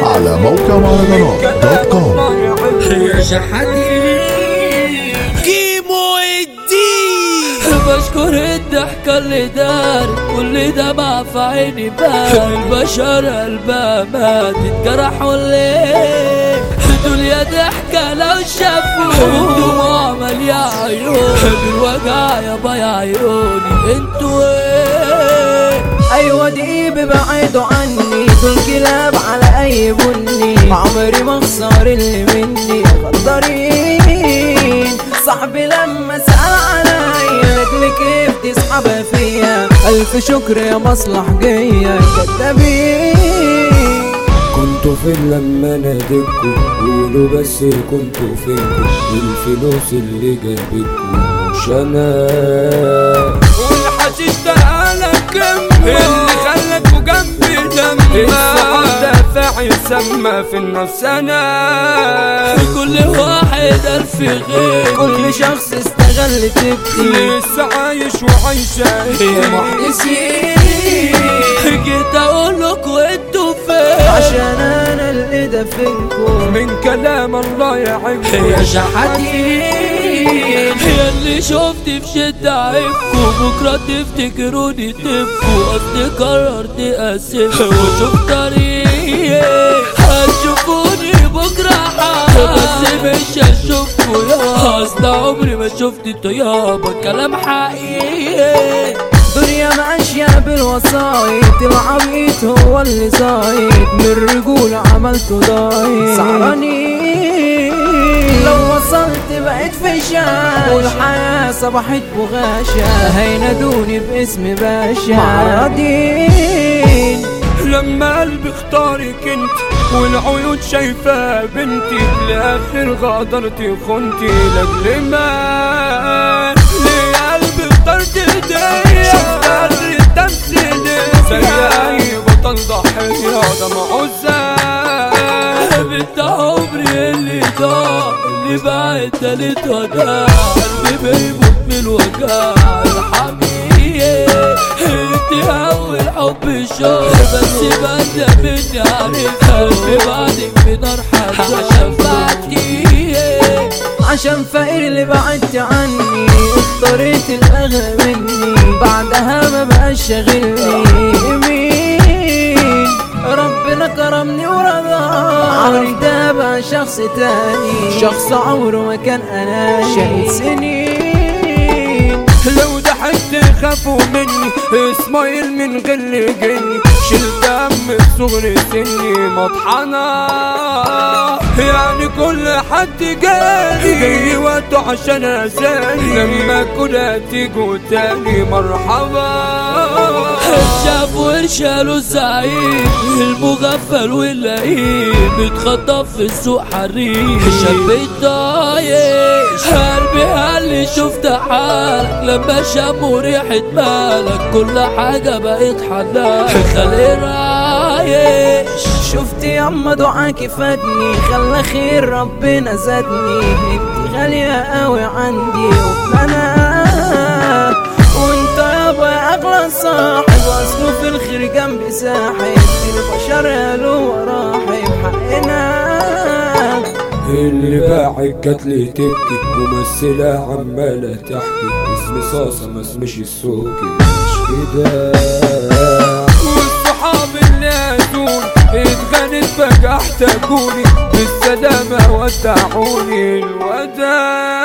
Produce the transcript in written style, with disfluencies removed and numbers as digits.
على موقع مهرجانات دوت كوم. يا شحاتي كيمو الدين بشكر الضحكة اللي دار كل دمعة في عيني بان البشر قلبها مات اتجرحوا ليه دول يا ضحكة لو شافوا دموع مالية عيون بالوجع يابا يا عيوني انتوا ايه. ايوه دي ببعدوا عني دول كلاب على اي بني عمري ما اخسر اللي مني غدارين صاحبي لما سأل عليا رجلي كيف تسحبها فيا الف شكر يا مصلح جاية كدابين. كنتوا فين لما ناديتكوا قولوا بس كنتوا فين الفلوس اللي جابتكوا مش انا والحشيش ده انا كم اللي خلكوا جنبي دم الصحاب دافع يسمى في النفس انا كل واحد الف غير كل شخص استغل تبكي لسه عايش وعايشة يا محدثين جيت اقولكوا انتوا فين عشان انا اللي دفنكم من كلام الله يعينكم يا شحاتين اللي شفت في شدة عيبكوا بكرة تفتكروني تبكوا قصدي قررت اسيبكوا وشوف طريقي هتشوفوني بكرة بس مش هشوفكوا يا اصل عمري ما شفت طيابة كلام حقيقي. دنيا ماشية بالوسايط العبيط هو اللي زايد من الرجولة عملته ضايق سعرانين لو وصلت بقيت في شاشة والحياة صبحت بغاشة هينادوني باسم باشا معرضين لما قلبي اختارك انت والعيون شايفة بنتي لآخر غادرتي خنتي لاجل ما ليه قلبي اخترت ايديا شفت قدر التمثيلية زي اي بطل ضحية دمعه الزاد بنت عمري اللي ضاع اللي بعد تالت وداع قلبي بيموت من الوجع ارحميني انت اول حب شوق بس بدا مني عارف قلبي بعدك بنار حزن عشان بعدي عشان فقير اللي بعدت عني اضطريت الاغلى مني بعدها ما بقاش شاغلني مين ربنا كرمني ورضاني ده بقى شخص تاني شخص عمره ما كان انا شايل سنين لو ضحكت خافوا مني اسمايل من غل جني شلت دم صغر سني مطحنة يعني كل حد جاي وقته عشان اساني لما كنا تيجوا تاني مرحبا شافوا ارشالوا الزعيم المغفل واللئيم بيتخطف في السوق حريم شاب الطايش قلبي قالي شفت حالك لما شموا ريحة مالك كل حاجة بقت حلال خلي رايش شفت ياما دعاكي فادني خلى خير ربنا زادني انت غالية قوي عندي وانا وانت يابا يا اغلى صاحب اصله في الخير جنبي ساحب البشر قالوا وراحب حقنا اللي باعك جات لي تبكي ممثلة عمالة تحكي اسمي صاصة ما اسمش السوكي مش كده والصحاب اللي هاتوني اتغنت فجأة احتاجوني بالسلامة ودعوني الوداع